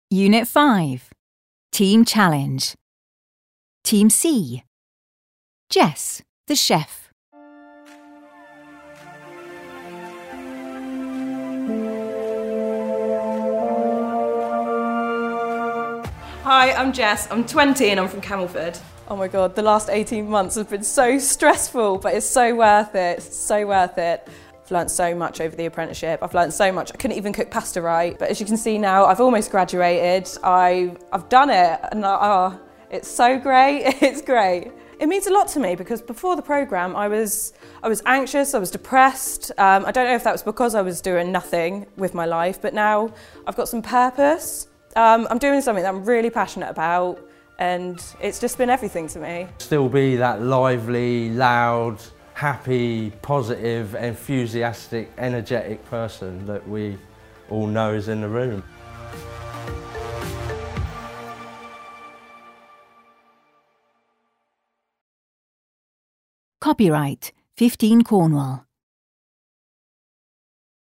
Unit 5. Team Challenge. Team C. Jess, the chef. Hi, I'm Jess, I'm 20 and I'm from Camelford. Oh my god, the last 18 months have been so stressful, but it's so worth it, it's so worth it. I've learnt so much over the apprenticeship, I've learnt so much, I couldn't even cook pasta right, but as you can see now, I've almost graduated, I've done it, and it's so great, it's great. It means a lot to me because before the programme I was anxious, I was depressed. I don't know if that was because I was doing nothing with my life, but now I've got some purpose. I'm doing something that I'm really passionate about and it's just been everything to me. Still be that lively, loud, happy, positive, enthusiastic, energetic person that we all know is in the room. Copyright 15 Cornwall.